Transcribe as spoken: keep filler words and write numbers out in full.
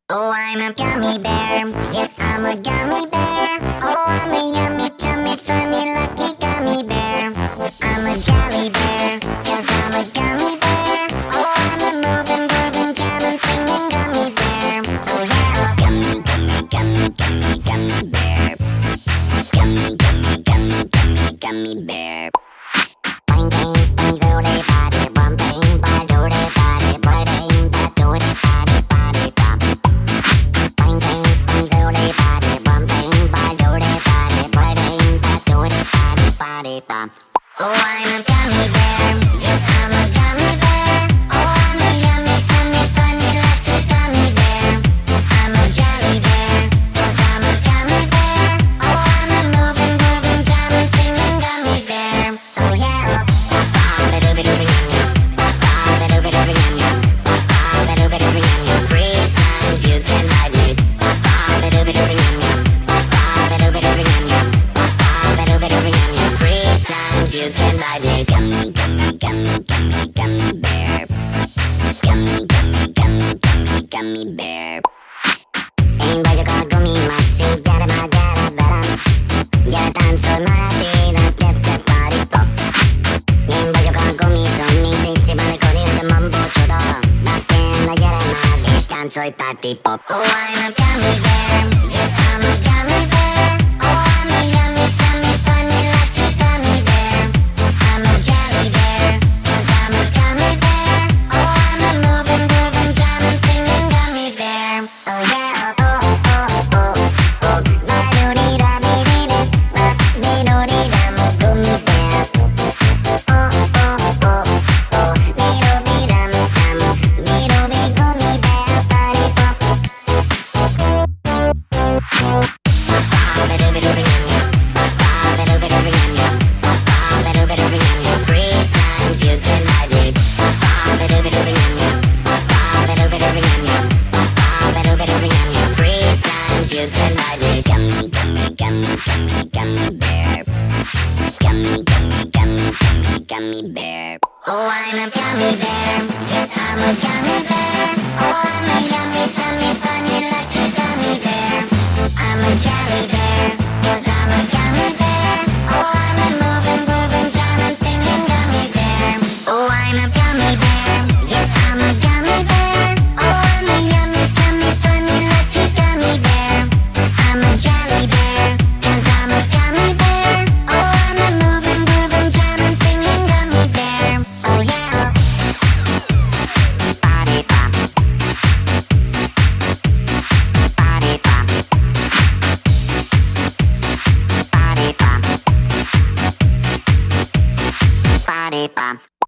Oh, I'm a gummy bear. Yes, I'm a gummy bear. Oh, I'm a yummy, tummy, funny, lucky gummy bear. I'm a jelly bear, cause I'm a gummy bear. Oh, I'm a moving, grooving, jamming, singing gummy bear. Oh, yeah. Gummy, gummy, gummy, gummy, gummy bear. Gummy, gummy, gummy, gummy, gummy bear. Bang, bang, bang, do they body, bum, bang, bang, do they body, brain, bang, do they body, body, bum. Bang, bang, bang, do they body, bum, bang, bang, do they body, brain, bang, do they body, body, bum. Oh, I'm a gummy bear. Yes, I'm a gummy bear. Oh, I'm a yummy, tummy, funny, lucky gummy bear. I'm a jelly bear, cause I'm a gummy bear. Oh, I'm a moving, grooving, jamming, singing gummy bear. Oh, yeah. Free times you can ride me. Free times you can ride me. Gummy, gummy, gummy, gummy, gummy bear. Gummy, gummy, gummy, gummy, gummy bear. Ain't baju ka gumi matsi, yara magara baram. Yara tanso marati, na tip tip party pop. Ain't baju ka gumi zombie, titi bale kori na mambo chodo. Bakken na yara magish, tansoy party pop. Oh, I'm a gummy bear. Yes, I'm a gummy bear. Oh, I'm a yummy, tummy, funny, lucky gummy bear. I'm a jelly bear, cause I'm a gummy bear. Oh, I'm a moving, grooving, jamming, singing gummy bear. Oh, yeah. Oh, oh, oh, oh. Ba-do-dee-da-dee-dee-dee. Ba-dee-do-dee-dam, gummy bear. Oh, oh, oh, oh. Dee-do-dee-dam, dam. Dee-do-dee, gummy bear, party pop. Free times you can ride me. Free times you can ride me. Gummy, gummy, gummy, gummy, gummy bear. Gummy, gummy, gummy, gummy, gummy bear. Oh, I'm a gummy bear. Yes, I'm a gummy bear. Oh, I'm a yummy, tummy, funny, lucky gummy bear. I'm a jelly bear, cause I'm a gummy bear. Oh, I'm a moving, grooving, jamming, singing gummy bear. Oh, I'm a gummy bear. Yes, I'm a gummy bear. Oh, I'm a yummy, tummy, funny, lucky gummy bear. I'm a jelly bear, cause I'm a gummy bear. Oh, I'm a moving, grooving, jamming, singing gummy bear. Oh, yeah. Body pop. Body pop. Body pop. Body pop.